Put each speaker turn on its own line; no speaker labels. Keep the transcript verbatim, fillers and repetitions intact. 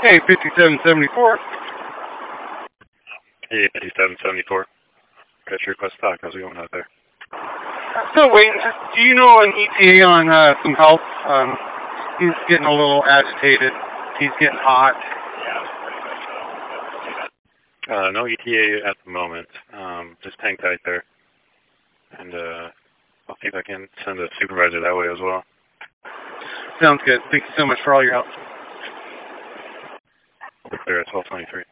Hey, fifty-seven seventy-four.
Hey, fifty-seven seventy-four. Got your request stock. How's it going out there?
Still waiting. Do you know an E T A on uh, some help? Um, he's getting a little agitated. He's getting hot.
Uh, no E T A at the moment. Um, just hang tight there. And uh, I'll see if I can send a supervisor that way as well.
Sounds good. Thank you so much for all your help.
There at twelve twenty-three.